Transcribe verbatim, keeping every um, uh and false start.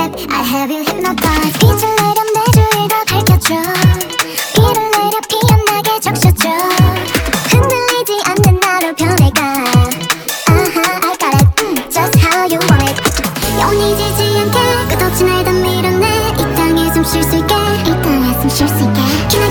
I have you hypnotized. 빛을 내려 내 주위를 다 밝혀줘. 비를 내려 피어나게 적셔줘. 흔들리지 않는 나로 변해가. Uh-huh, I got it, mm, just how you want it. 영원히 지지 않게 끝없이 날 다 밀어내. 이 땅에 숨 쉴 수 있게, 이 땅에 숨 쉴 수 있게.